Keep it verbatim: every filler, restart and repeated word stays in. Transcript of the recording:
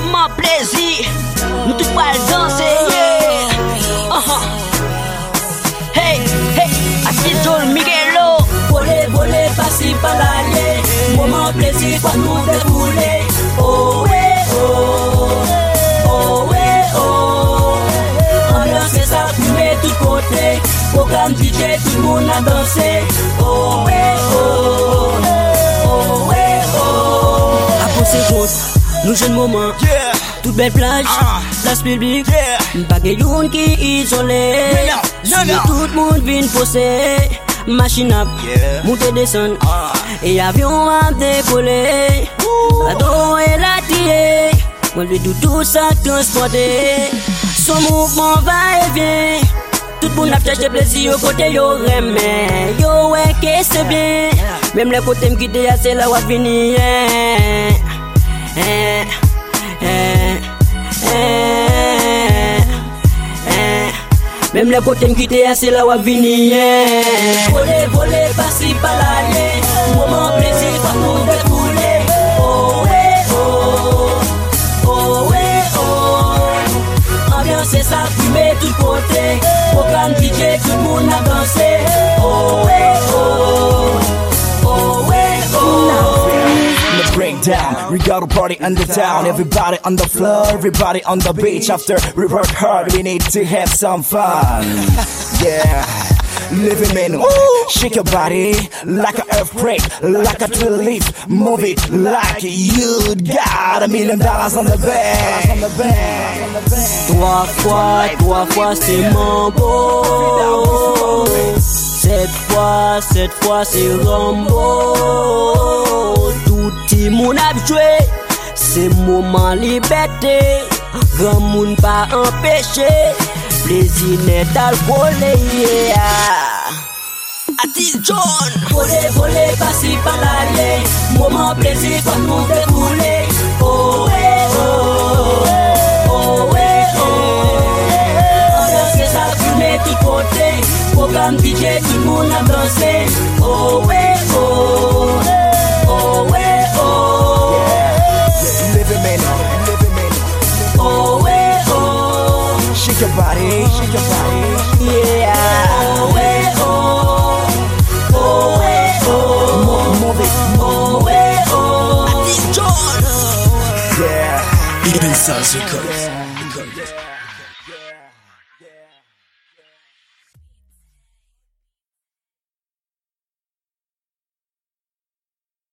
moment plaisir, nous tous pas danser, yeah. Uh-huh. Hey, hey, Atizol Miguelo. Voler, voler, passer par l'allée, moment plaisir quand nous dérouler. Oh ouais, oh, oh ouais, oh. Ambiance c'est ça, fumer tout côté, programme D J, tout le monde a dansé. Oh ouais, oh, oh ouais, oh. Après c'est gros, nous jeunes moments, Yeah. toute belle plage, Ah. place publique, Yeah. pas de youn qui isolé. Mais non, non, Si non. tout le monde vient pousser, machine up, Yeah. monter descendre, Ah. et avion à décoller. La dos et la tirer, on lui dit tout ça transporter. Son mouvement va et vient. Tout le monde a cherché plaisir au côté yo remè. Yo ouais que c'est bien. Même les côtés qui t'y a c'est là où à venir. Eh, eh, eh, eh, eh. Même les côtés qui t'y a c'est là où à venir. Voler, voler, passer par l'allée, moment plaisir quand nous dérouler. Oh ouais, oh, oh ouais, oh. Ambiance c'est ça, fumer tout côté, programme D J, tout le monde a dansé. Oh ouais, oh, oh ouais, oh. The breakdown, we got a party in the town. Everybody on the floor, everybody on the beach. After we work hard, we need to have some fun. Yeah, living man, shake your body like an earthquake, like a tree leaf. Move it like you got a million dollars on the bank. On the bank. On the bank. Trois fois, trois fois c'est Mambo. Cette fois, cette fois c'est Rambo. Tout le monde habitué, c'est moment liberté. Grand monde pas empêché, plaisir net alcoolé. Atis John. Voler, voler, passer par l'allée, moment plaisir quand nous dérouler. Oh ouais, oh, oh ouais, oh. Ambiance c'est ça, fumer tout côté, programme D J, tout le monde a dansé. Oh ouais, oh, oh ouais, oh. Living man, living man. Oh ouais, oh. Shake your body, shake your body. Yeah. Oh ouais, oh. Oh ouais, oh. Move it, Oh ouais, oh. Atis John. yeah. Even Sans Records.